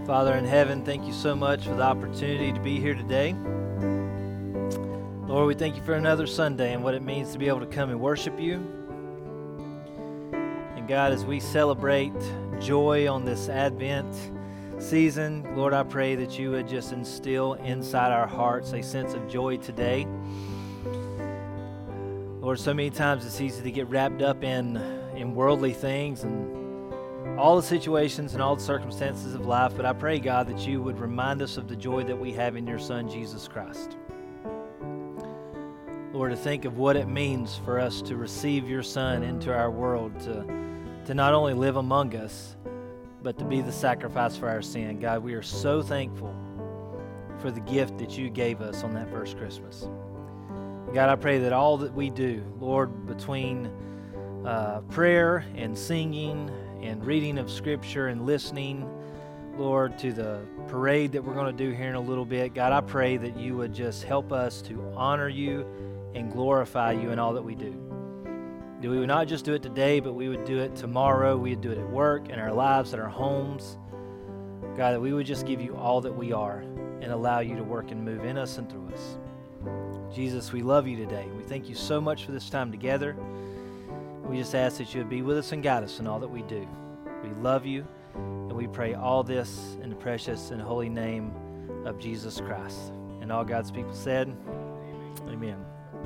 Father in heaven, thank you so much for the opportunity to be here today. Lord, we thank you for another Sunday and what it means to be able to come and worship you. And God, as we celebrate joy on this Advent season, Lord, I pray that you would just instill inside our hearts a sense of joy today. Lord, so many times it's easy to get wrapped up in worldly things and all the situations and all the circumstances of life, but I pray, God, that you would remind us of the joy that we have in your Son, Jesus Christ. Lord, to think of what it means for us to receive your Son into our world, to not only live among us, but to be the sacrifice for our sin. God, we are so thankful for the gift that you gave us on that first Christmas. God, I pray that all that we do, Lord, between prayer and singing and reading of Scripture and listening, Lord, to the parade that we're going to do here in a little bit, God, I pray that you would just help us to honor you and glorify you in all that we do. That we would not just do it today, but we would do it tomorrow. We would do it at work, in our lives, in our homes. God, that we would just give you all that we are and allow you to work and move in us and through us. Jesus, we love you today. We thank you so much for this time together. We just ask that you would be with us and guide us in all that we do. We love you, and we pray all this in the precious and holy name of Jesus Christ. And all God's people said, Amen.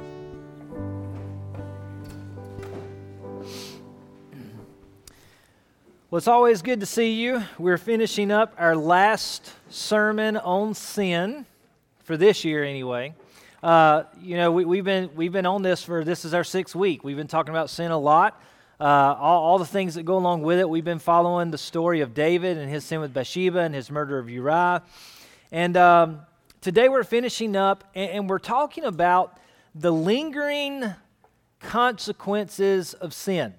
Well, it's always good to see you. We're finishing up our last sermon on sin, for this year anyway. We've been on this is our 6th week. We've been talking about sin a lot, all the things that go along with it. We've been following the story of David and his sin with Bathsheba and his murder of Uriah. And today we're finishing up, and we're talking about the lingering consequences of sin.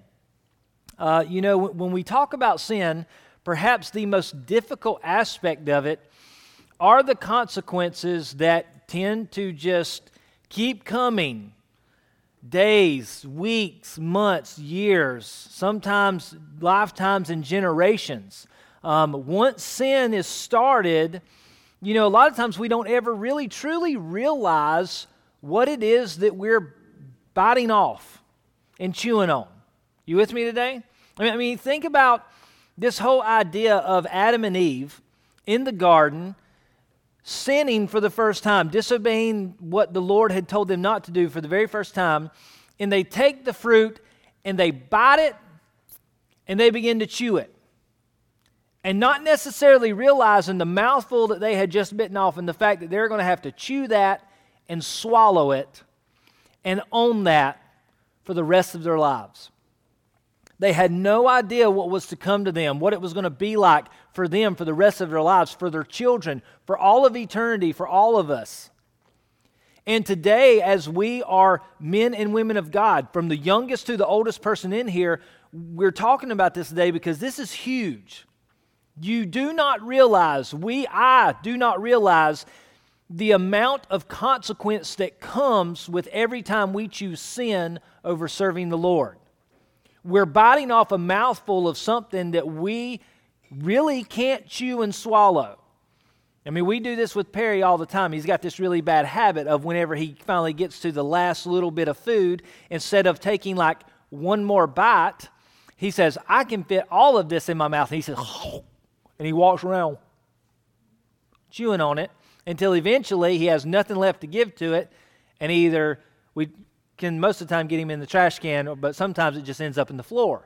When we talk about sin, perhaps the most difficult aspect of it are the consequences that tend to just keep coming. Days, weeks, months, years, sometimes lifetimes and generations. Once sin is started, a lot of times we don't ever really truly realize what it is that we're biting off and chewing on. You with me today? I mean, think about this whole idea of Adam and Eve in the garden, sinning for the first time, disobeying what the Lord had told them not to do for the very first time, and they take the fruit and they bite it and they begin to chew it. And not necessarily realizing the mouthful that they had just bitten off and the fact that they're going to have to chew that and swallow it and own that for the rest of their lives. They had no idea what was to come to them, what it was going to be like for them for the rest of their lives, for their children, for all of eternity, for all of us. And today, as we are men and women of God, from the youngest to the oldest person in here, we're talking about this today because this is huge. You do not realize, I do not realize the amount of consequence that comes with every time we choose sin over serving the Lord. We're biting off a mouthful of something that we really can't chew and swallow. I mean, we do this with Perry all the time. He's got this really bad habit of whenever he finally gets to the last little bit of food, instead of taking like one more bite, he says, I can fit all of this in my mouth. And he says, and he walks around chewing on it until eventually he has nothing left to give to it, and we can most of the time get him in the trash can, but sometimes it just ends up in the floor.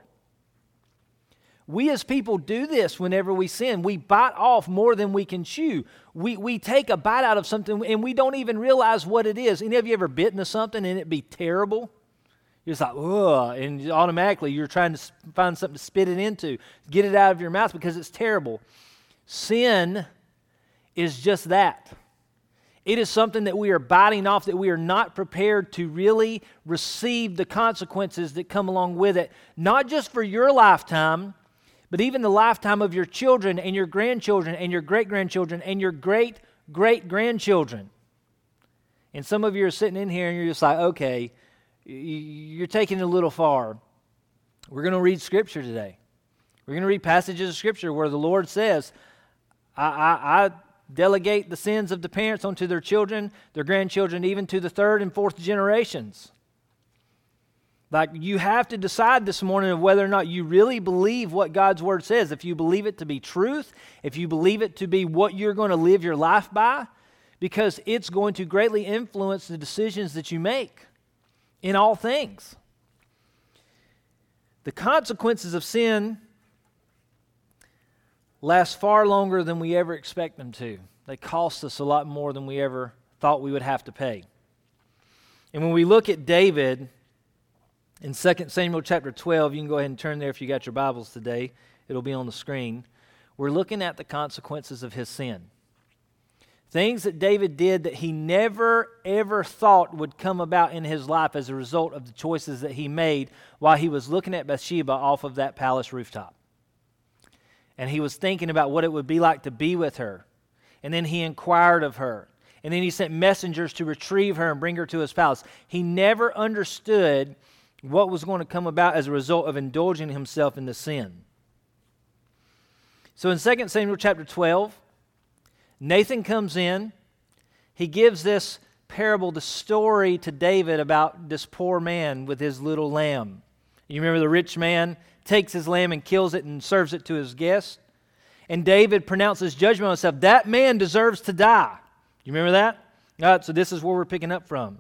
We as people do this whenever we sin. We bite off more than we can chew. We take a bite out of something and we don't even realize what it is. Any of you ever bitten into something and it be terrible? You're just like, ugh, and automatically you're trying to find something to spit it into, get it out of your mouth because it's terrible. Sin is just that. It is something that we are biting off, that we are not prepared to really receive the consequences that come along with it, not just for your lifetime, but even the lifetime of your children and your grandchildren and your great-grandchildren and your great-great-grandchildren. And some of you are sitting in here and you're just like, okay, you're taking it a little far. We're going to read Scripture today. We're going to read passages of Scripture where the Lord says, I delegate the sins of the parents onto their children, their grandchildren, even to the third and fourth generations. Like, you have to decide this morning of whether or not you really believe what God's Word says. If you believe it to be truth, if you believe it to be what you're going to live your life by, because it's going to greatly influence the decisions that you make in all things. The consequences of sin last far longer than we ever expect them to. They cost us a lot more than we ever thought we would have to pay. And when we look at David in 2 Samuel chapter 12, you can go ahead and turn there if you got your Bibles today. It'll be on the screen. We're looking at the consequences of his sin. Things that David did that he never, ever thought would come about in his life as a result of the choices that he made while he was looking at Bathsheba off of that palace rooftop. And he was thinking about what it would be like to be with her. And then he inquired of her. And then he sent messengers to retrieve her and bring her to his palace. He never understood what was going to come about as a result of indulging himself in the sin. So in 2 Samuel chapter 12, Nathan comes in. He gives this parable, the story to David about this poor man with his little lamb. You remember the rich man takes his lamb and kills it and serves it to his guests? And David pronounces judgment on himself. That man deserves to die. You remember that? All right, so this is where we're picking up from.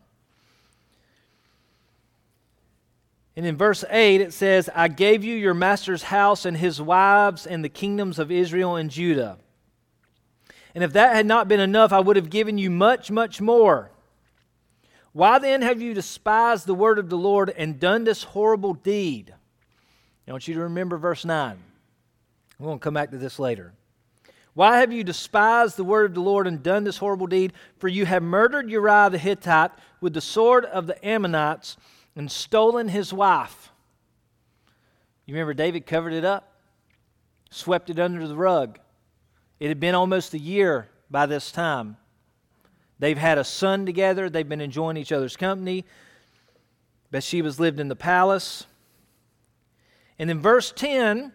And in verse 8 it says, I gave you your master's house and his wives and the kingdoms of Israel and Judah. And if that had not been enough, I would have given you much, much more. Why then have you despised the word of the Lord and done this horrible deed? I want you to remember verse 9. We're going to come back to this later. Why have you despised the word of the Lord and done this horrible deed? For you have murdered Uriah the Hittite with the sword of the Ammonites and stolen his wife. You remember David covered it up, swept it under the rug. It had been almost a year by this time. They've had a son together. They've been enjoying each other's company. Bathsheba's lived in the palace. And in verse 10,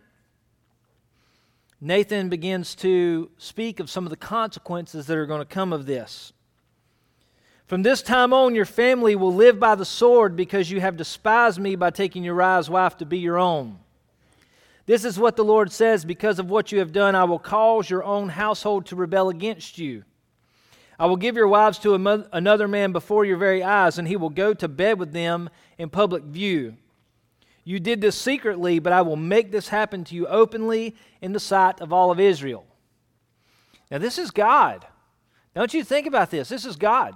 Nathan begins to speak of some of the consequences that are going to come of this. From this time on, your family will live by the sword because you have despised me by taking Uriah's wife to be your own. This is what the Lord says, because of what you have done, I will cause your own household to rebel against you. I will give your wives to another man before your very eyes, and he will go to bed with them in public view. You did this secretly, but I will make this happen to you openly in the sight of all of Israel. Now this is God. Don't you think about this. This is God.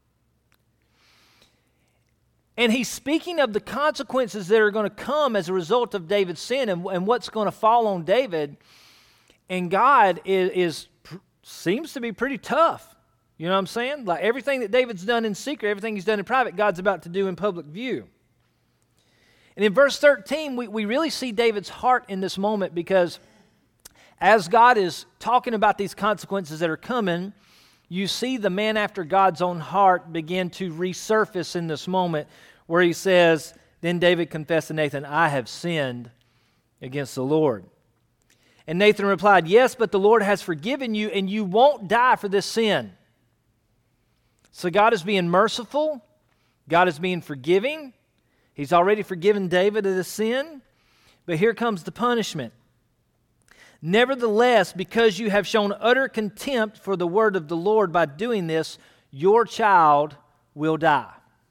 And he's speaking of the consequences that are going to come as a result of David's sin and what's going to fall on David. And God seems to be pretty tough. You know what I'm saying? Like everything that David's done in secret, everything he's done in private, God's about to do in public view. And in verse 13, we really see David's heart in this moment, because as God is talking about these consequences that are coming, you see the man after God's own heart begin to resurface in this moment, where he says, then David confessed to Nathan, I have sinned against the Lord. And Nathan replied, yes, but the Lord has forgiven you, and you won't die for this sin. So God is being merciful. God is being forgiving. He's already forgiven David of his sin. But here comes the punishment. Nevertheless, because you have shown utter contempt for the word of the Lord by doing this, your child will die.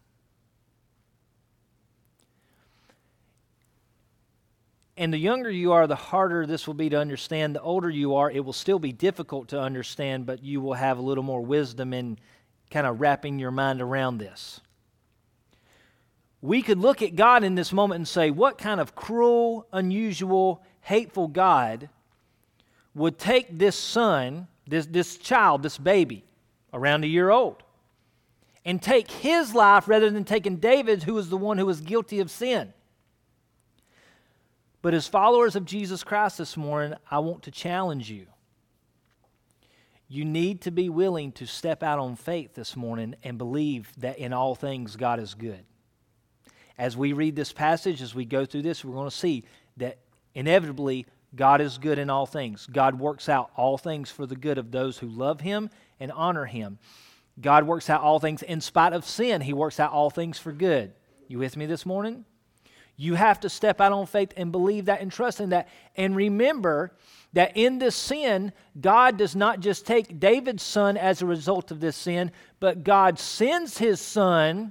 And the younger you are, the harder this will be to understand. The older you are, it will still be difficult to understand, but you will have a little more wisdom in kind of wrapping your mind around this. We could look at God in this moment and say, what kind of cruel, unusual, hateful God would take this son, this child, this baby, around a year old, and take his life rather than taking David's, who was the one who was guilty of sin? But as followers of Jesus Christ this morning, I want to challenge you. You need to be willing to step out on faith this morning and believe that in all things God is good. As we read this passage, as we go through this, we're going to see that inevitably God is good in all things. God works out all things for the good of those who love Him and honor Him. God works out all things in spite of sin. He works out all things for good. You with me this morning? You have to step out on faith and believe that and trust in that. And remember that in this sin, God does not just take David's son as a result of this sin, but God sends His Son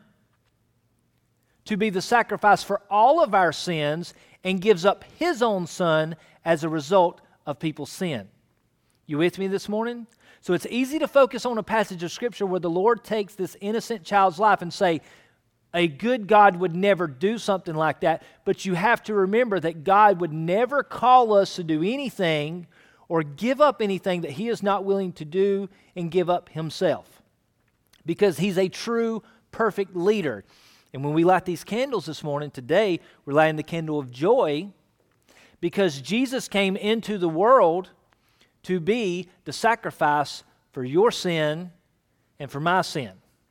to be the sacrifice for all of our sins and gives up His own Son as a result of people's sin. You with me this morning? So it's easy to focus on a passage of Scripture where the Lord takes this innocent child's life and say, a good God would never do something like that, but you have to remember that God would never call us to do anything or give up anything that He is not willing to do and give up Himself, because He's a true, perfect leader. And when we light these candles this morning, today, we're lighting the candle of joy because Jesus came into the world to be the sacrifice for your sin and for my sin.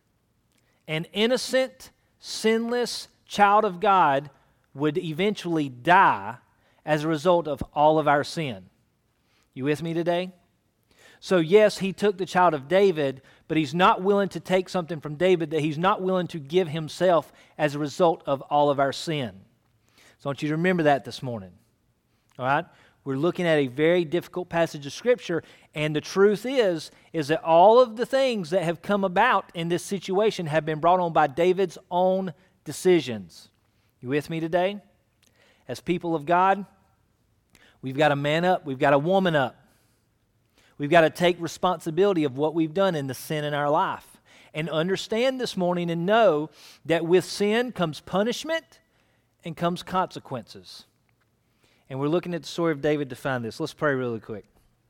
An innocent, sinless child of God would eventually die as a result of all of our sin. You with me today? So yes, He took the child of David, but He's not willing to take something from David that He's not willing to give Himself as a result of all of our sin. So I want you to remember that this morning. All right? We're looking at a very difficult passage of Scripture, and the truth is that all of the things that have come about in this situation have been brought on by David's own decisions. You with me today? As people of God, we've got to man up, we've got to woman up. We've got to take responsibility of what we've done in the sin in our life. And understand this morning and know that with sin comes punishment and comes consequences. And we're looking at the story of David to find this. Let's pray really quick.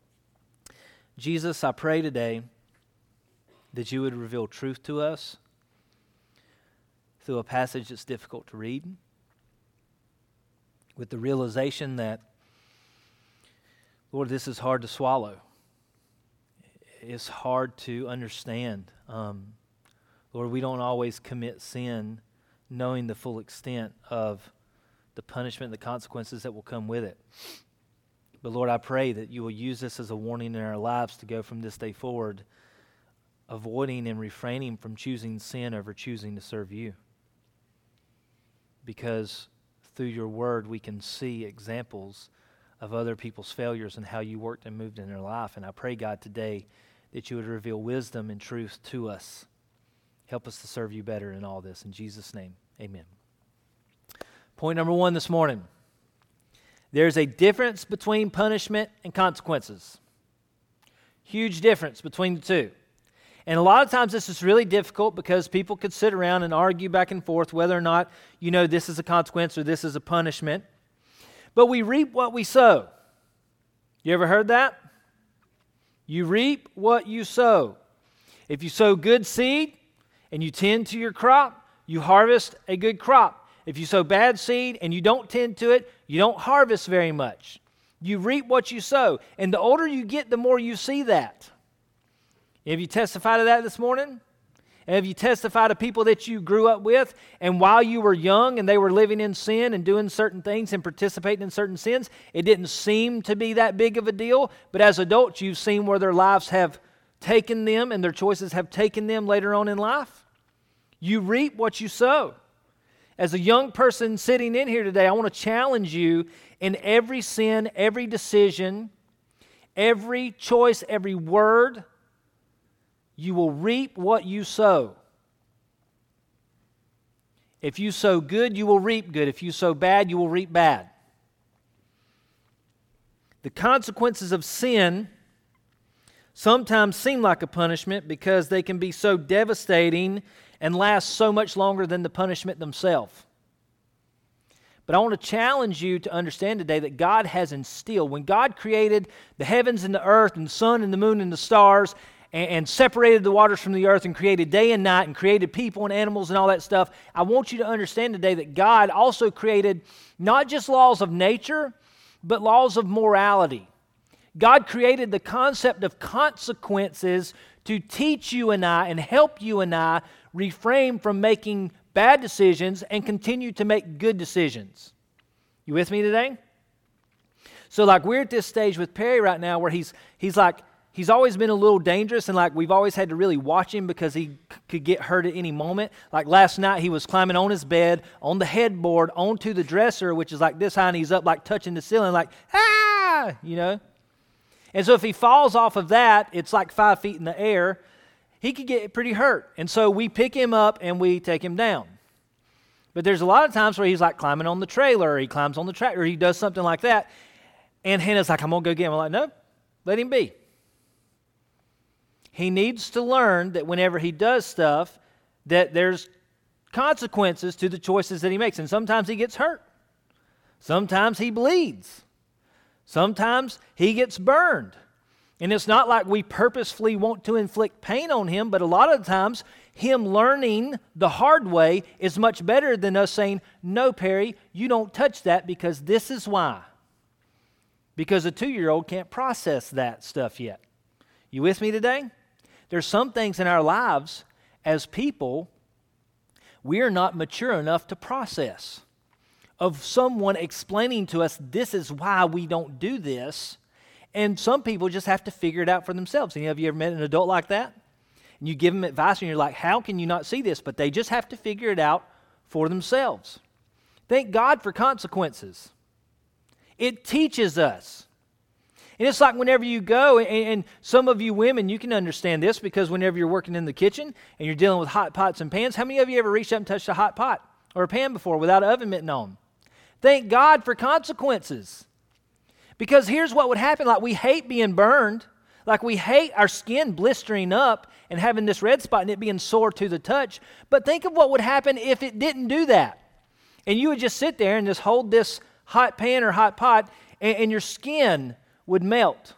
Jesus, I pray today that You would reveal truth to us through a passage that's difficult to read, with the realization that, Lord, this is hard to swallow. It's hard to understand. Lord, we don't always commit sin knowing the full extent of the punishment and the consequences that will come with it. But Lord, I pray that You will use this as a warning in our lives to go from this day forward, avoiding and refraining from choosing sin over choosing to serve You. Because through Your word, we can see examples of other people's failures and how You worked and moved in their life. And I pray, God, today that You would reveal wisdom and truth to us. Help us to serve You better in all this. In Jesus' name, amen. Point number 1 this morning. There's a difference between punishment and consequences. Huge difference between the two. And a lot of times this is really difficult because people could sit around and argue back and forth whether or not, this is a consequence or this is a punishment. But we reap what we sow. You ever heard that? You reap what you sow. If you sow good seed and you tend to your crop, you harvest a good crop. If you sow bad seed and you don't tend to it, you don't harvest very much. You reap what you sow. And the older you get, the more you see that. Have you testified to that this morning? And have you testified to people that you grew up with, and while you were young and they were living in sin and doing certain things and participating in certain sins, it didn't seem to be that big of a deal, but as adults you've seen where their lives have taken them and their choices have taken them later on in life? You reap what you sow. As a young person sitting in here today, I want to challenge you in every sin, every decision, every choice, every word, you will reap what you sow. If you sow good, you will reap good. If you sow bad, you will reap bad. The consequences of sin sometimes seem like a punishment because they can be so devastating and last so much longer than the punishment themselves. But I want to challenge you to understand today that God has instilled, when God created the heavens and the earth and the sun and the moon and the stars and separated the waters from the earth and created day and night and created people and animals and all that stuff, I want you to understand today that God also created not just laws of nature, but laws of morality. God created the concept of consequences to teach you and I and help you and I refrain from making bad decisions and continue to make good decisions. You with me today? So like we're at this stage with Perry right now where he's always been a little dangerous, and like we've always had to really watch him because he could get hurt at any moment. Like last night he was climbing on his bed, on the headboard, onto the dresser, which is like this high, and he's up like touching the ceiling like, ah, you know. And so if he falls off of that, it's like 5 feet in the air, he could get pretty hurt. And so we pick him up and we take him down. But there's a lot of times where he's like climbing on the trailer, or he climbs on the tractor, or he does something like that. And Hannah's like, I'm going to go get him. I'm like, no, let him be. He needs to learn that whenever he does stuff, that there's consequences to the choices that he makes. And sometimes he gets hurt. Sometimes he bleeds. Sometimes he gets burned. And it's not like we purposefully want to inflict pain on him, but a lot of the times him learning the hard way is much better than us saying, no, Perry, you don't touch that because this is why. Because a 2-year-old can't process that stuff yet. You with me today? There's some things in our lives as people we are not mature enough to process. Of someone explaining to us, this is why we don't do this. And some people just have to figure it out for themselves. And have you ever met an adult like that? And you give them advice and you're like, how can you not see this? But they just have to figure it out for themselves. Thank God for consequences. It teaches us. And it's like whenever you go, and some of you women, you can understand this because whenever you're working in the kitchen and you're dealing with hot pots and pans, how many of you ever reached up and touched a hot pot or a pan before without an oven mitt on? Thank God for consequences. Because here's what would happen. Like we hate being burned. Like we hate our skin blistering up and having this red spot and it being sore to the touch. But think of what would happen if it didn't do that. And you would just sit there and just hold this hot pan or hot pot and your skin would melt.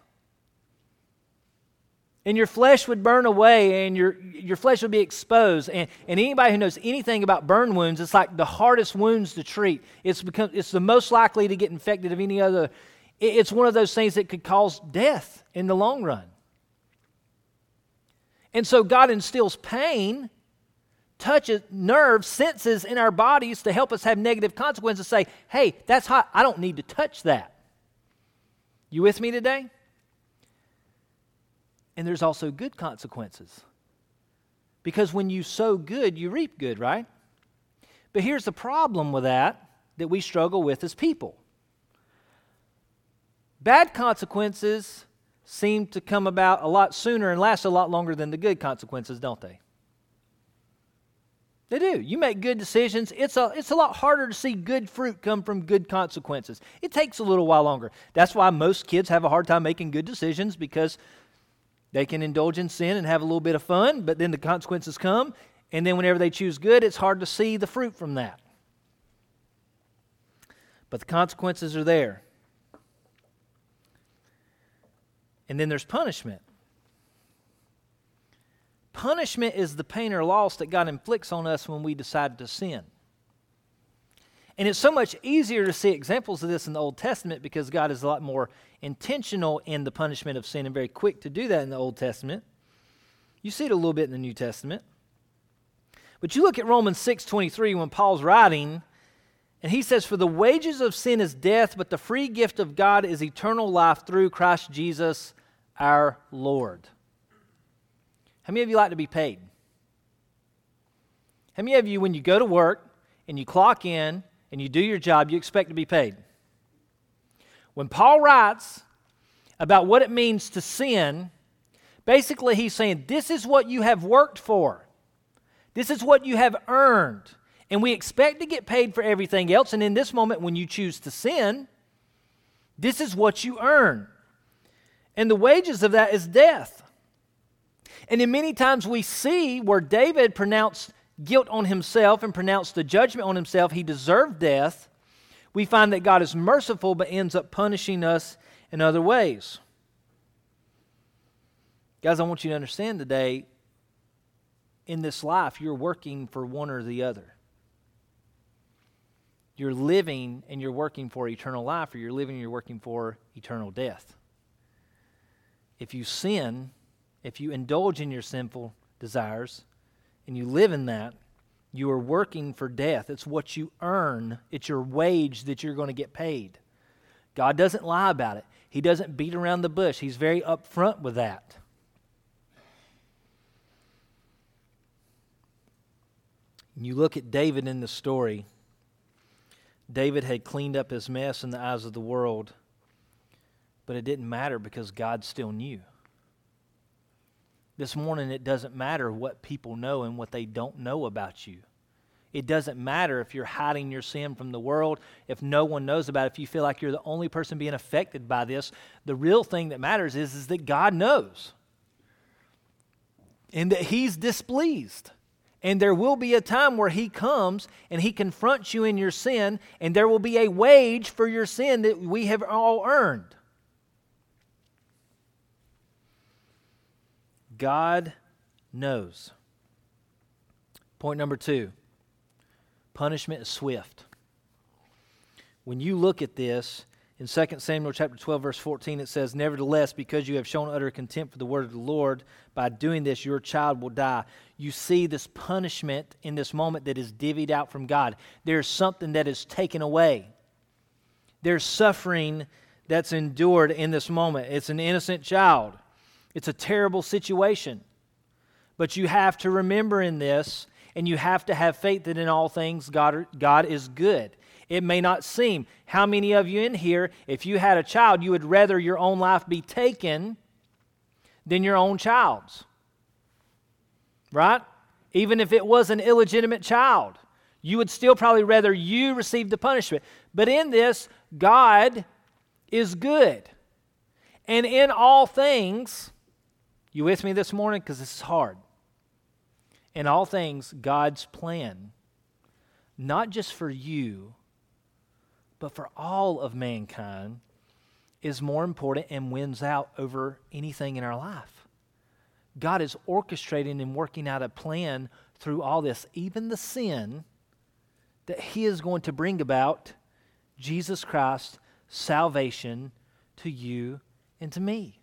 And your flesh would burn away and your flesh would be exposed. And anybody who knows anything about burn wounds, it's like the hardest wounds to treat. It's the most likely to get infected of any other. It's one of those things that could cause death in the long run. And so God instills pain, touches, nerves, senses in our bodies to help us have negative consequences. Say, hey, that's hot. I don't need to touch that. You with me today? And there's also good consequences. Because when you sow good, you reap good, right? But here's the problem with that we struggle with as people. Bad consequences seem to come about a lot sooner and last a lot longer than the good consequences, don't they? They do. You make good decisions. It's a lot harder to see good fruit come from good consequences. It takes a little while longer. That's why most kids have a hard time making good decisions, because they can indulge in sin and have a little bit of fun, but then the consequences come, and then whenever they choose good, it's hard to see the fruit from that. But the consequences are there. And then there's punishment. Punishment is the pain or loss that God inflicts on us when we decide to sin. And it's so much easier to see examples of this in the Old Testament because God is a lot more intentional in the punishment of sin and very quick to do that in the Old Testament. You see it a little bit in the New Testament. But you look at Romans 6:23 when Paul's writing, and he says, "For the wages of sin is death, but the free gift of God is eternal life through Christ Jesus our Lord." How many of you like to be paid? How many of you, when you go to work and you clock in and you do your job, you expect to be paid? When Paul writes about what it means to sin, basically he's saying, this is what you have worked for. This is what you have earned. And we expect to get paid for everything else. And in this moment, when you choose to sin, this is what you earn. And the wages of that is death. And in many times we see where David pronounced guilt on himself and pronounced the judgment on himself, he deserved death. We find that God is merciful but ends up punishing us in other ways. Guys, I want you to understand today, in this life, you're working for one or the other. You're living and you're working for eternal life, or you're living and you're working for eternal death. If you sin, if you indulge in your sinful desires and you live in that, you are working for death. It's what you earn. It's your wage that you're going to get paid. God doesn't lie about it. He doesn't beat around the bush. He's very upfront with that. You look at David in the story. David had cleaned up his mess in the eyes of the world, but it didn't matter because God still knew. This morning, it doesn't matter what people know and what they don't know about you. It doesn't matter if you're hiding your sin from the world, if no one knows about it, if you feel like you're the only person being affected by this. The real thing that matters is that God knows and that He's displeased. And there will be a time where He comes and He confronts you in your sin, and there will be a wage for your sin that we have all earned. God knows. Point number 2, punishment is swift. When you look at this, in 2 Samuel chapter 12, verse 14, it says, "Nevertheless, because you have shown utter contempt for the word of the Lord, by doing this, your child will die." You see this punishment in this moment that is divvied out from God. There's something that is taken away. There's suffering that's endured in this moment. It's an innocent child. It's a terrible situation. But you have to remember in this, and you have to have faith that in all things God is good. It may not seem. How many of you in here, if you had a child, you would rather your own life be taken than your own child's? Right? Even if it was an illegitimate child, you would still probably rather you receive the punishment. But in this, God is good. And in all things, you with me this morning? Because this is hard. In all things, God's plan, not just for you, but for all of mankind, is more important and wins out over anything in our life. God is orchestrating and working out a plan through all this, even the sin that He is going to bring about Jesus Christ, salvation to you and to me.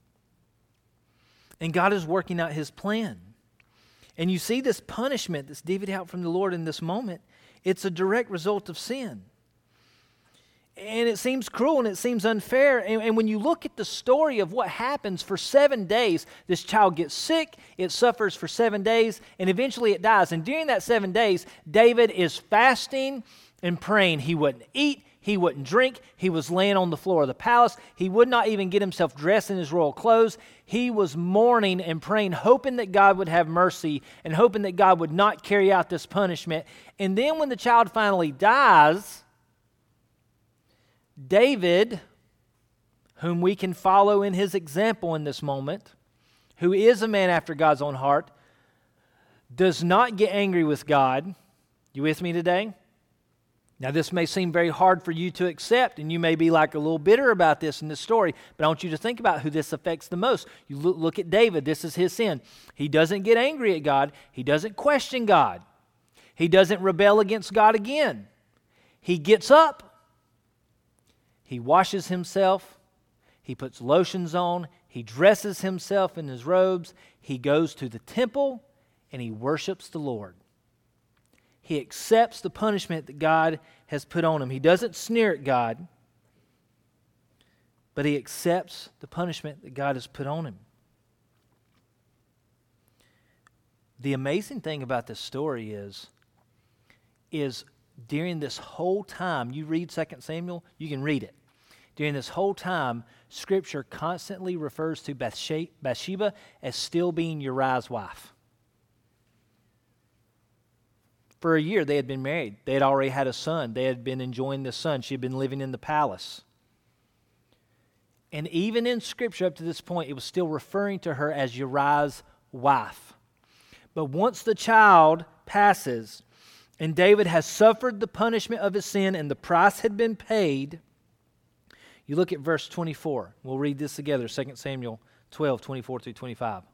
And God is working out His plan. And you see this punishment that's divvied out from the Lord in this moment. It's a direct result of sin. And it seems cruel and it seems unfair. And when you look at the story of what happens for 7 days, this child gets sick, it suffers for 7 days, and eventually it dies. And during that 7 days, David is fasting and praying. He wouldn't eat, he wouldn't drink, he was laying on the floor of the palace. He would not even get himself dressed in his royal clothes. He was mourning and praying, hoping that God would have mercy and hoping that God would not carry out this punishment. And then when the child finally dies, David, whom we can follow in his example in this moment, who is a man after God's own heart, does not get angry with God. You with me today? Now, this may seem very hard for you to accept, and you may be like a little bitter about this in this story, but I want you to think about who this affects the most. You look at David. This is his sin. He doesn't get angry at God. He doesn't question God. He doesn't rebel against God again. He gets up. He washes himself, he puts lotions on, he dresses himself in his robes, he goes to the temple, and he worships the Lord. He accepts the punishment that God has put on him. He doesn't sneer at God, but he accepts the punishment that God has put on him. The amazing thing about this story is during this whole time, you read 2 Samuel, you can read it. During this whole time, Scripture constantly refers to Bathsheba as still being Uriah's wife. For a year, they had been married. They had already had a son. They had been enjoying the son. She had been living in the palace. And even in Scripture up to this point, it was still referring to her as Uriah's wife. But once the child passes, and David has suffered the punishment of his sin, and the price had been paid, you look at verse 24. We'll read this together, 2 Samuel 12, 24 through 25.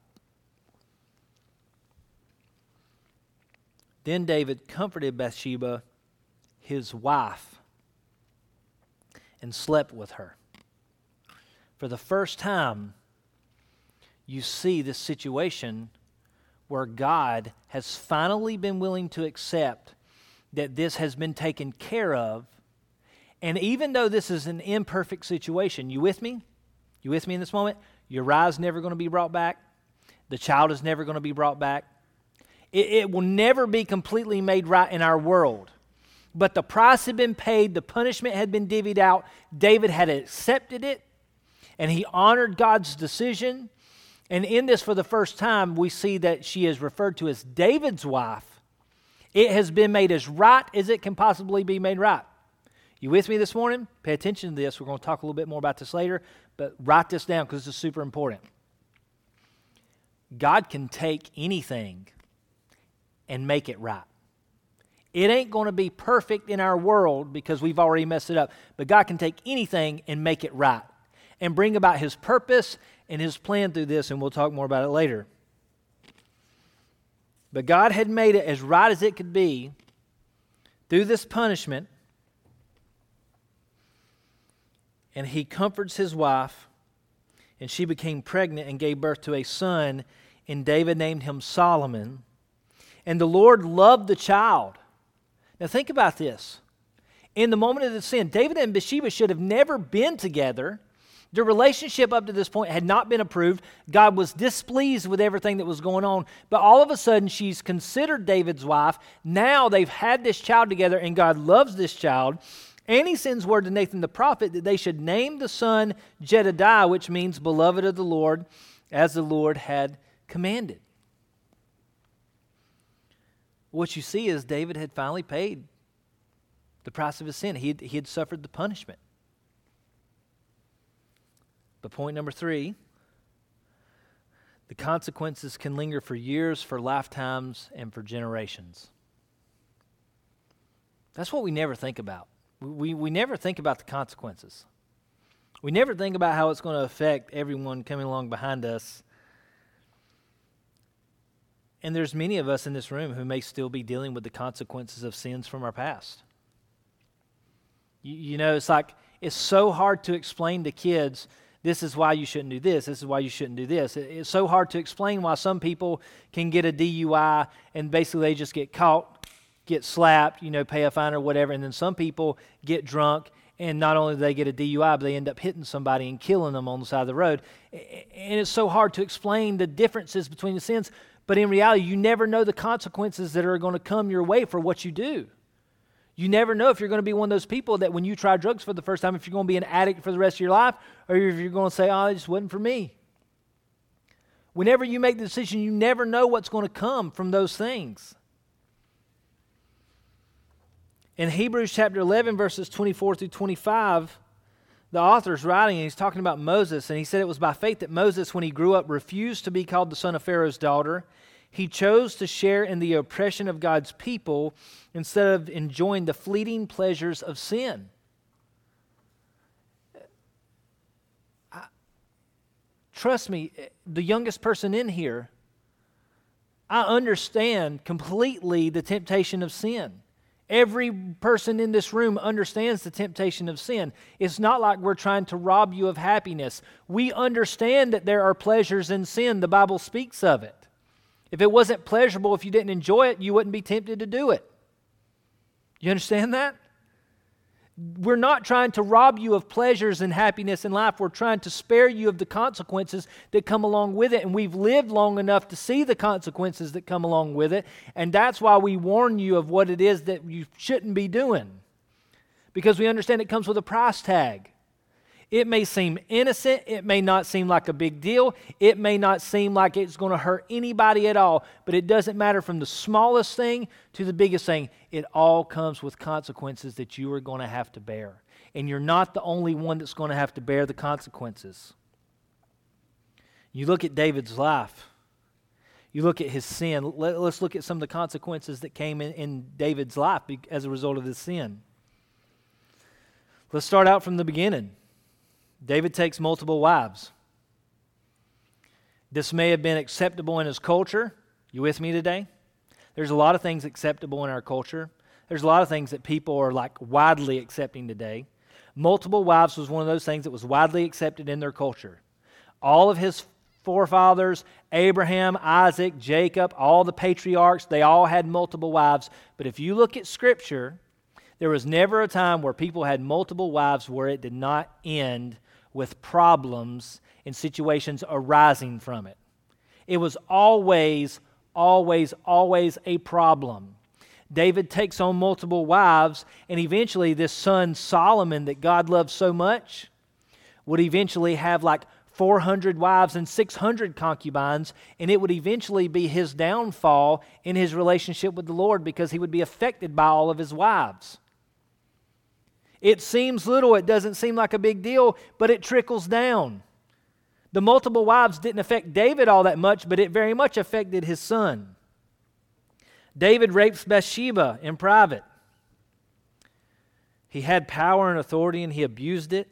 Then David comforted Bathsheba, his wife, and slept with her. For the first time, you see this situation where God has finally been willing to accept that this has been taken care of, And even though this is an imperfect situation, you with me? You with me in this moment? Uriah's never going to be brought back. The child is never going to be brought back. It will never be completely made right in our world. But the price had been paid. The punishment had been divvied out. David had accepted it, and he honored God's decision. And in this, for the first time, we see that she is referred to as David's wife. It has been made as right as it can possibly be made right. You with me this morning? Pay attention to this. We're going to talk a little bit more about this later, but write this down because this is super important. God can take anything and make it right. It ain't going to be perfect in our world because we've already messed it up, but God can take anything and make it right and bring about His purpose and His plan through this, and we'll talk more about it later. But God had made it as right as it could be through this punishment, and He comforts His wife, and she became pregnant and gave birth to a son, and David named him Solomon. And the Lord loved the child. Now think about this. In the moment of the sin, David and Bathsheba should have never been together. Their relationship up to this point had not been approved. God was displeased with everything that was going on. But all of a sudden, she's considered David's wife. Now they've had this child together, and God loves this child. And He sends word to Nathan the prophet that they should name the son Jedediah, which means beloved of the Lord, as the Lord had commanded. What you see is David had finally paid the price of his sin. He had suffered the punishment. But point number 3, the consequences can linger for years, for lifetimes, and for generations. That's what we never think about. We never think about the consequences. We never think about how it's going to affect everyone coming along behind us. And there's many of us in this room who may still be dealing with the consequences of sins from our past. You know, it's so hard to explain to kids, this is why you shouldn't do this, this is why you shouldn't do this. It's so hard to explain why some people can get a DUI and basically they just get caught, get slapped, pay a fine or whatever, and then some people get drunk, and not only do they get a DUI, but they end up hitting somebody and killing them on the side of the road. And it's so hard to explain the differences between the sins, but in reality, you never know the consequences that are going to come your way for what you do. You never know if you're going to be one of those people that when you try drugs for the first time, if you're going to be an addict for the rest of your life, or if you're going to say, it just wasn't for me. Whenever you make the decision, you never know what's going to come from those things. In Hebrews chapter 11, verses 24 through 25, the author's writing, and he's talking about Moses, and he said it was by faith that Moses, when he grew up, refused to be called the son of Pharaoh's daughter. He chose to share in the oppression of God's people instead of enjoying the fleeting pleasures of sin. Trust me, the youngest person in here, I understand completely the temptation of sin. Every person in this room understands the temptation of sin. It's not like we're trying to rob you of happiness. We understand that there are pleasures in sin. The Bible speaks of it. If it wasn't pleasurable, if you didn't enjoy it, you wouldn't be tempted to do it. You understand that? We're not trying to rob you of pleasures and happiness in life. We're trying to spare you of the consequences that come along with it. And we've lived long enough to see the consequences that come along with it. And that's why we warn you of what it is that you shouldn't be doing. Because we understand it comes with a price tag. It may seem innocent. It may not seem like a big deal. It may not seem like it's going to hurt anybody at all. But it doesn't matter from the smallest thing to the biggest thing. It all comes with consequences that you are going to have to bear. And you're not the only one that's going to have to bear the consequences. You look at David's life. You look at his sin. Let's look at some of the consequences that came in David's life as a result of his sin. Let's start out from the beginning. David takes multiple wives. This may have been acceptable in his culture. You with me today? There's a lot of things acceptable in our culture. There's a lot of things that people are widely accepting today. Multiple wives was one of those things that was widely accepted in their culture. All of his forefathers, Abraham, Isaac, Jacob, all the patriarchs, they all had multiple wives. But if you look at Scripture, There was never a time where people had multiple wives where it did not end with problems and situations arising from it. It was always a problem. David takes on multiple wives, and eventually this son Solomon that God loved so much would eventually have like 400 wives and 600 concubines, and it would eventually be his downfall in his relationship with the Lord because he would be affected by all of his wives. It seems little, it doesn't seem like a big deal, but it trickles down. The multiple wives didn't affect David all that much, but it very much affected his son. David rapes Bathsheba in private. He had power and authority and he abused it.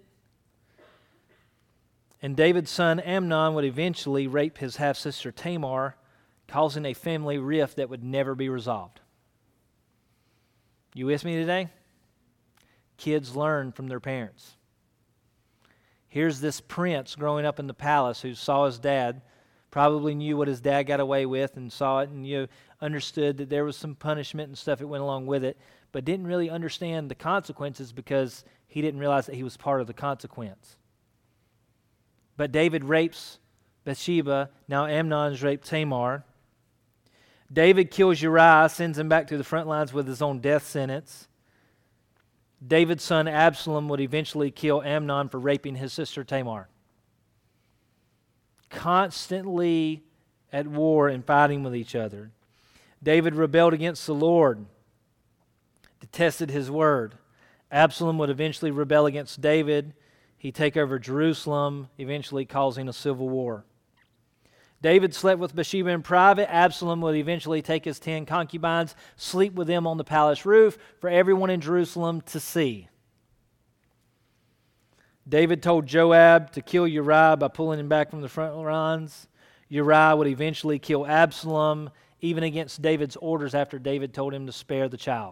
And David's son Amnon would eventually rape his half-sister Tamar, causing a family rift that would never be resolved. You with me today? Kids learn from their parents. Here's this prince growing up in the palace who saw his dad, probably knew what his dad got away with and saw it and understood that there was some punishment and stuff that went along with it, but didn't really understand the consequences because he didn't realize that he was part of the consequence. But David rapes Bathsheba. Now Amnon's raped Tamar. David kills Uriah, sends him back to the front lines with his own death sentence. David's son Absalom would eventually kill Amnon for raping his sister Tamar. Constantly at war and fighting with each other. David rebelled against the Lord, detested his word. Absalom would eventually rebel against David. He'd take over Jerusalem, eventually causing a civil war. David slept with Bathsheba in private. Absalom would eventually take his 10 concubines, sleep with them on the palace roof for everyone in Jerusalem to see. David told Joab to kill Uriah by pulling him back from the front lines. Uriah would eventually kill Absalom, even against David's orders after David told him to spare the child.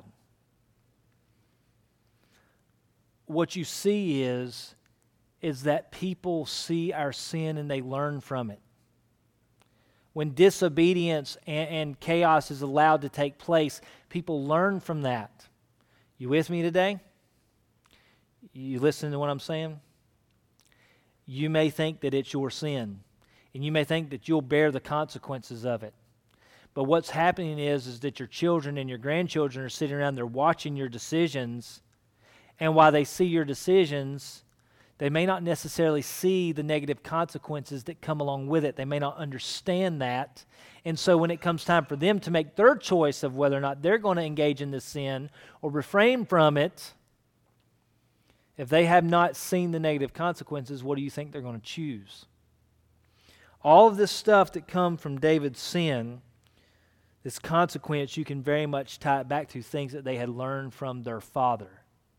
What you see is that people see our sin and they learn from it. When disobedience and chaos is allowed to take place, people learn from that. You with me today? You listening to what I'm saying? You may think that it's your sin, and you may think that you'll bear the consequences of it. But what's happening is that your children and your grandchildren are sitting around there watching your decisions, and while they see your decisions, they may not necessarily see the negative consequences that come along with it. They may not understand that. And so when it comes time for them to make their choice of whether or not they're going to engage in this sin or refrain from it, if they have not seen the negative consequences, what do you think they're going to choose? All of this stuff that come from David's sin, this consequence, you can very much tie it back to things that they had learned from their father.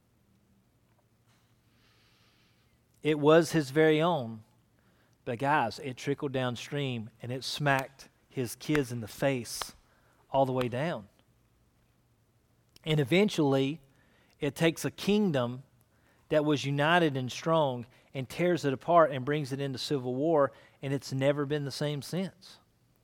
It was his very own, but guys, it trickled downstream and it smacked his kids in the face all the way down. And eventually, it takes a kingdom that was united and strong and tears it apart and brings it into civil war, and it's never been the same since.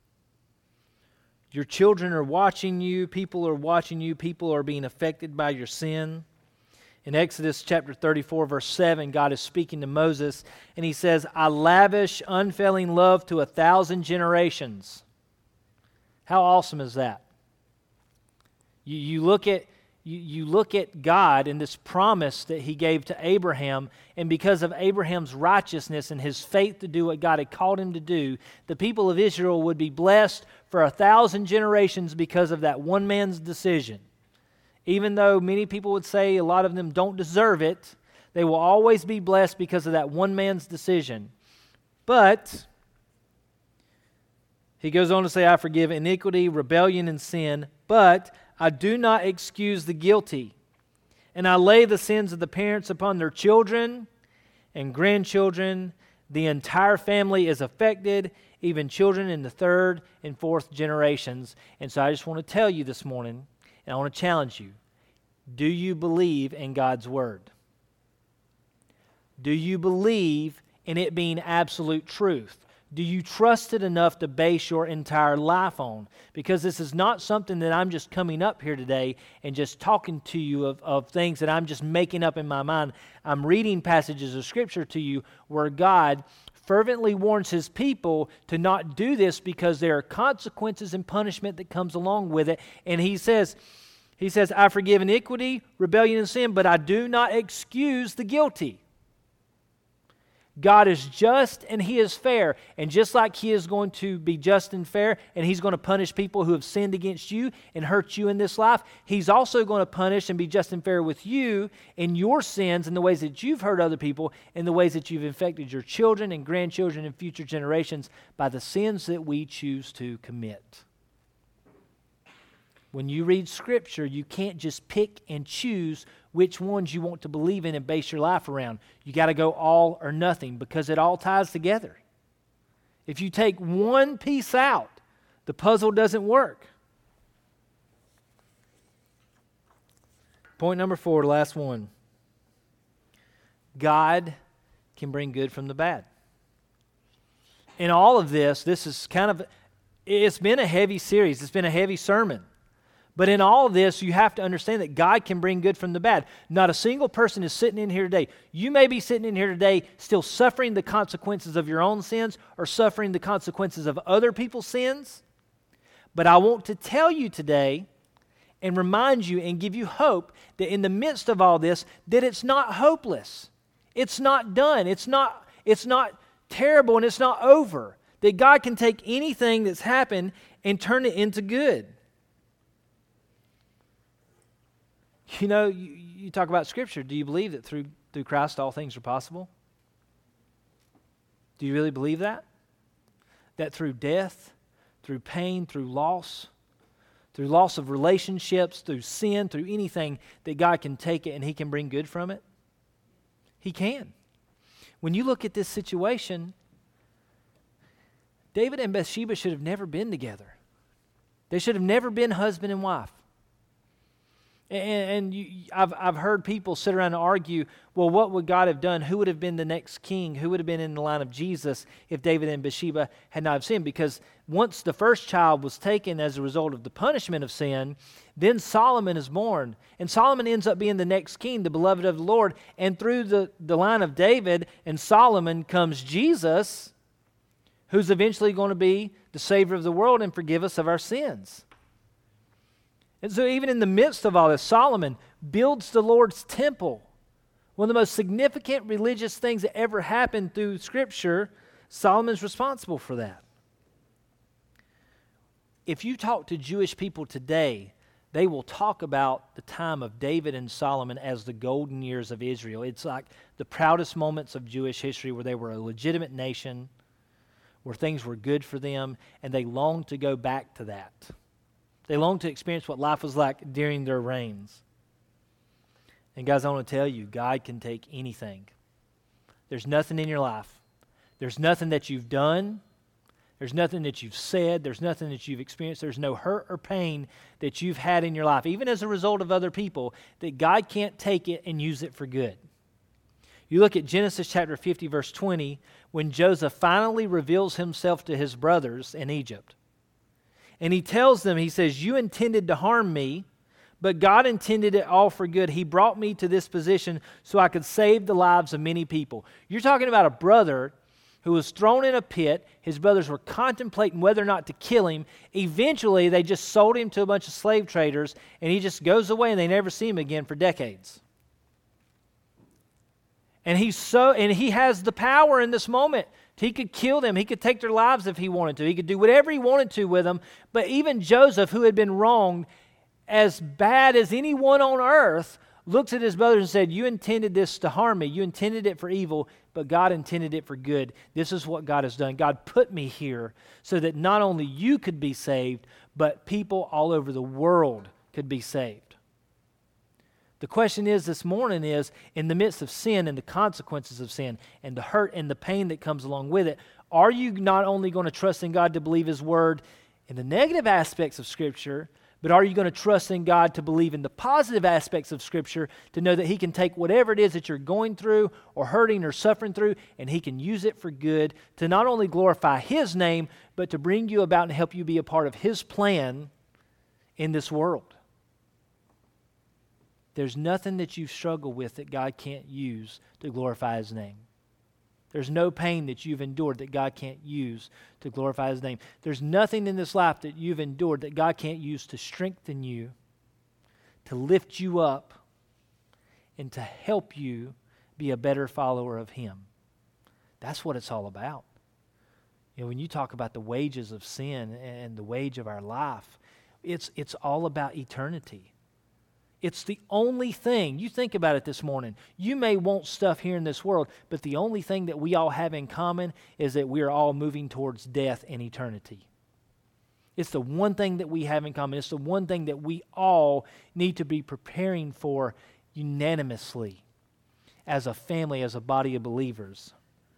Your children are watching you, people are watching you, people are being affected by your sin. In Exodus chapter 34, verse 7, God is speaking to Moses, and he says, I lavish unfailing love to 1,000 generations. How awesome is that? You look at God and this promise that he gave to Abraham, and because of Abraham's righteousness and his faith to do what God had called him to do, the people of Israel would be blessed for 1,000 generations because of that one man's decision. Even though many people would say a lot of them don't deserve it, they will always be blessed because of that one man's decision. But he goes on to say, I forgive iniquity, rebellion, and sin, but I do not excuse the guilty. And I lay the sins of the parents upon their children and grandchildren. The entire family is affected, even children in the third and fourth generations. And so I just want to tell you this morning, and I want to challenge you. Do you believe in God's Word? Do you believe in it being absolute truth? do you trust it enough to base your entire life on? Because this is not something that I'm just coming up here today and just talking to you of things that I'm just making up in my mind. I'm reading passages of Scripture to you where God fervently warns His people to not do this because there are consequences and punishment that comes along with it. And He says, I forgive iniquity, rebellion, and sin, but I do not excuse the guilty. God is just and He is fair. And just like He is going to be just and fair, and He's going to punish people who have sinned against you and hurt you in this life, He's also going to punish and be just and fair with you in your sins and the ways that you've hurt other people and the ways that you've infected your children and grandchildren and future generations by the sins that we choose to commit. When you read Scripture, you can't just pick and choose which ones you want to believe in and base your life around. You got to go all or nothing because it all ties together. If you take one piece out, the puzzle doesn't work. Point number 4, the last one. God can bring good from the bad. In all of this is it's been a heavy series. It's been a heavy sermon. But in all of this, you have to understand that God can bring good from the bad. Not a single person is sitting in here today. You may be sitting in here today still suffering the consequences of your own sins or suffering the consequences of other people's sins. But I want to tell you today and remind you and give you hope that in the midst of all this, that it's not hopeless. It's not done. It's not terrible and it's not over. That God can take anything that's happened and turn it into good. You know, you talk about Scripture. Do you believe that through Christ all things are possible? Do you really believe that? That through death, through pain, through loss of relationships, through sin, through anything, that God can take it and He can bring good from it? He can. When you look at this situation, David and Bathsheba should have never been together. They should have never been husband and wife. I've heard people sit around and argue, well, what would God have done? Who would have been the next king? Who would have been in the line of Jesus if David and Bathsheba had not sinned? Because once the first child was taken as a result of the punishment of sin, then Solomon is born. And Solomon ends up being the next king, the beloved of the Lord. And through the line of David and Solomon comes Jesus, who's eventually going to be the Savior of the world and forgive us of our sins. And so even in the midst of all this, Solomon builds the Lord's temple. One of the most significant religious things that ever happened through Scripture, Solomon's responsible for that. If you talk to Jewish people today, they will talk about the time of David and Solomon as the golden years of Israel. It's like the proudest moments of Jewish history where they were a legitimate nation, where things were good for them, and they long to go back to that. They long to experience what life was like during their reigns. And guys, I want to tell you, God can take anything. There's nothing in your life. There's nothing that you've done. There's nothing that you've said. There's nothing that you've experienced. There's no hurt or pain that you've had in your life, even as a result of other people, that God can't take it and use it for good. You look at Genesis chapter 50, verse 20, when Joseph finally reveals himself to his brothers in Egypt. And he tells them, he says, you intended to harm me, but God intended it all for good. He brought me to this position so I could save the lives of many people. You're talking about a brother who was thrown in a pit. His brothers were contemplating whether or not to kill him. Eventually, they just sold him to a bunch of slave traders, and he just goes away and they never see him again for decades. And he has the power in this moment. He could kill them. He could take their lives if he wanted to. He could do whatever he wanted to with them. But even Joseph, who had been wronged as bad as anyone on earth, looks at his brothers and said, you intended this to harm me. You intended it for evil, but God intended it for good. This is what God has done. God put me here so that not only you could be saved, but people all over the world could be saved. The question is this morning is, in the midst of sin and the consequences of sin and the hurt and the pain that comes along with it, are you not only going to trust in God to believe His Word in the negative aspects of Scripture, But are you going to trust in God to believe in the positive aspects of Scripture, to know that He can take whatever it is that you're going through or hurting or suffering through, and He can use it for good to not only glorify His name, but to bring you about and help you be a part of His plan in this world? There's nothing that you struggle with that God can't use to glorify His name. There's no pain that you've endured that God can't use to glorify His name. There's nothing in this life that you've endured that God can't use to strengthen you, to lift you up, and to help you be a better follower of Him. That's what it's all about. You know, when you talk about the wages of sin and the wage of our life, it's all about eternity. It's the only thing. You think about it this morning. You may want stuff here in this world, but the only thing that we all have in common is that we are all moving towards death and eternity. It's the one thing that we have in common. It's the one thing that we all need to be preparing for unanimously as a family, as a body of believers.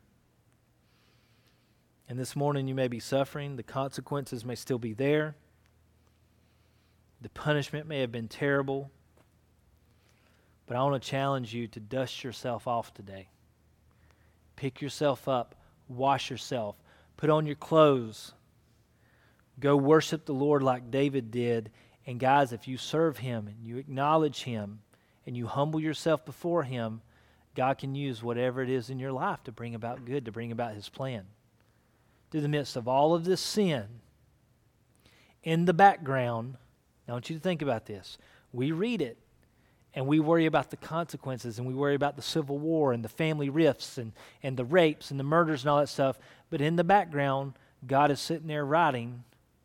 And this morning you may be suffering. The consequences may still be there. The punishment may have been terrible. But I want to challenge you to dust yourself off today. Pick yourself up, wash yourself, put on your clothes, go worship the Lord like David did. And guys, if you serve Him and you acknowledge Him and you humble yourself before Him, God can use whatever it is in your life to bring about good, to bring about His plan. Through the midst of all of this sin, in the background, I want you to think about this. We read it. And we worry about the consequences, and we worry about the civil war and the family rifts and the rapes and the murders and all that stuff. But in the background, God is sitting there writing.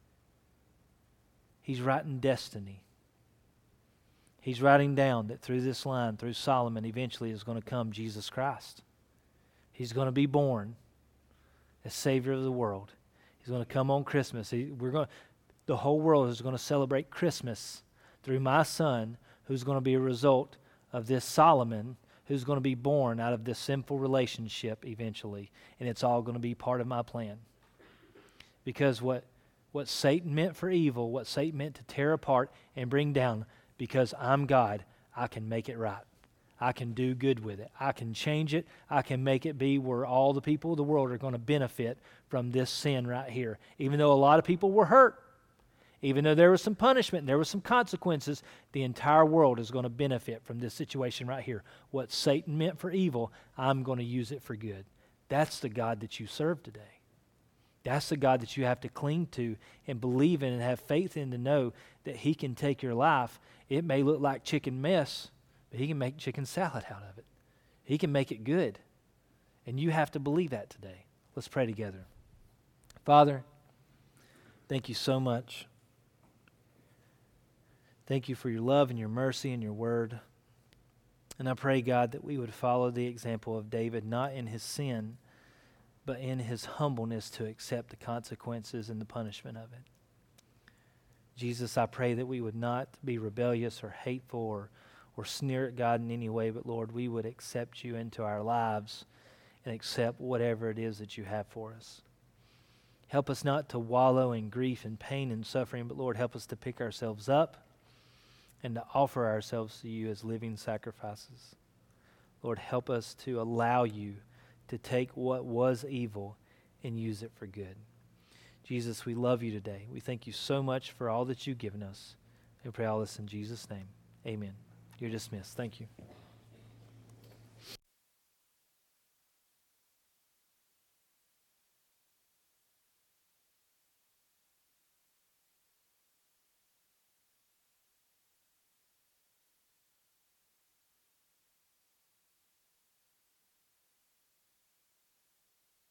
He's writing destiny. He's writing down that through this line, through Solomon, eventually is going to come Jesus Christ. He's going to be born as Savior of the world. He's going to come on Christmas. The whole world is going to celebrate Christmas through my Son, who's going to be a result of this Solomon, who's going to be born out of this sinful relationship eventually. And it's all going to be part of my plan. Because what Satan meant for evil, what Satan meant to tear apart and bring down, because I'm God, I can make it right. I can do good with it. I can change it. I can make it be where all the people of the world are going to benefit from this sin right here. Even though a lot of people were hurt, even though there was some punishment, there was some consequences, the entire world is going to benefit from this situation right here. What Satan meant for evil, I'm going to use it for good. That's the God that you serve today. That's the God that you have to cling to and believe in and have faith in, to know that He can take your life. It may look like chicken mess, but He can make chicken salad out of it. He can make it good. And you have to believe that today. Let's pray together. Father, thank you so much. Thank you for your love and your mercy and your word. And I pray, God, that we would follow the example of David, not in his sin, but in his humbleness to accept the consequences and the punishment of it. Jesus, I pray that we would not be rebellious or hateful or sneer at God in any way, but Lord, we would accept you into our lives and accept whatever it is that you have for us. Help us not to wallow in grief and pain and suffering, but Lord, help us to pick ourselves up and to offer ourselves to you as living sacrifices. Lord, help us to allow you to take what was evil and use it for good. Jesus, we love you today. We thank you so much for all that you've given us. We pray all this in Jesus' name. Amen. You're dismissed. Thank you.